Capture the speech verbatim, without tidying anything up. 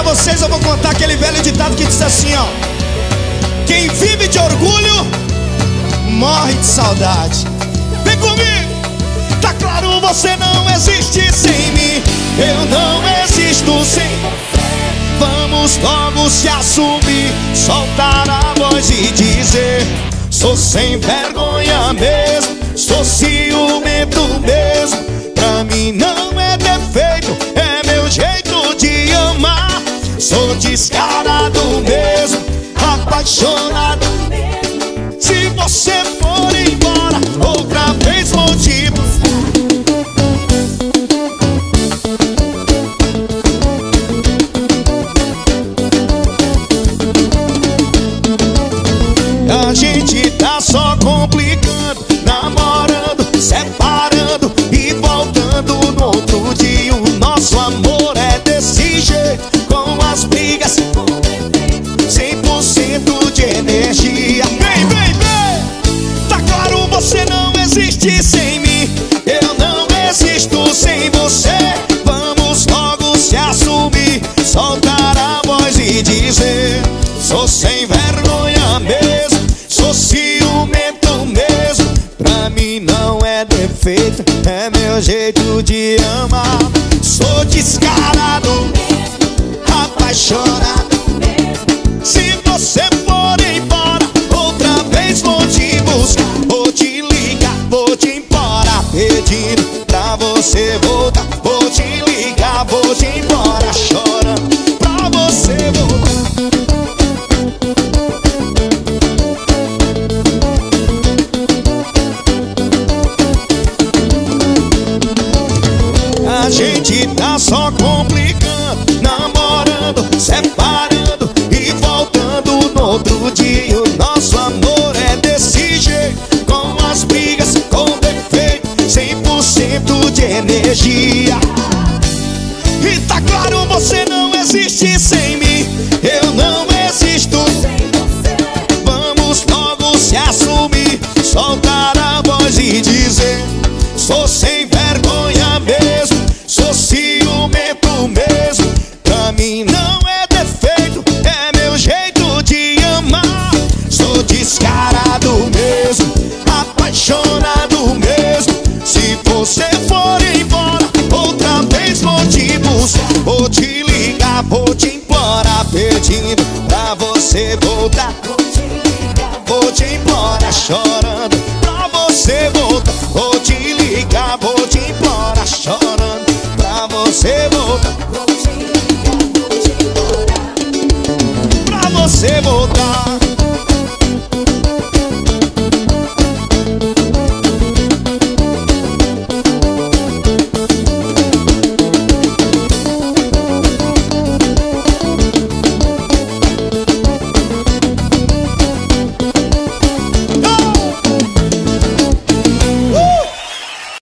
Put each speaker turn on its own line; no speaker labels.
vocês eu vou contar aquele velho ditado que diz assim, ó: quem vive de orgulho morre de saudade. Vem comigo! Tá claro, você não existe sem mim, eu não existo sem você. Vamos logo se assumir, soltar a voz e dizer: sou sem vergonha mesmo, sou ciumento mesmo. Pra mim não é defeito, é meu jeito de amar. Sou descarado mesmo, apaixonado mesmo. Se você for embora, outra vez vou te buscar. A gente tá só complicando, namorando, separando e voltando no outro dia. O nosso amor é desse jeito, com as brigas, cem por cento de energia. Vem, vem, vem! Tá claro, você não existe sem mim, eu não existo sem você. Vamos logo se assumir, soltar a voz e dizer: sou sem vergonha mesmo, sou ciumento mesmo. Pra mim não é defeito, é meu jeito de amar. Sou descarado mesmo, apaixonado mesmo. Se você for embora, outra vez vou te buscar. Vou te ligar, vou te embora, pedindo pra você voltar. Vou te ligar, vou te embora, chorando pra você voltar. A gente tá só complicando, namorando, separando e voltando no outro dia. O nosso amor é desse jeito, com as brigas, com defeito, cem por cento de energia. E tá claro, você não existe sem mim, eu não existo sem você. Vamos logo se assumir, soltar a voz e dizer: sou sem vergonha mesmo, sou ciumento mesmo. Pra mim não é defeito, é meu jeito de amar. Sou descarado mesmo, apaixonado mesmo. Se você for embora, outra vez vou te buscar. Vou te ligar, vou te implorar, pedindo pra você voltar.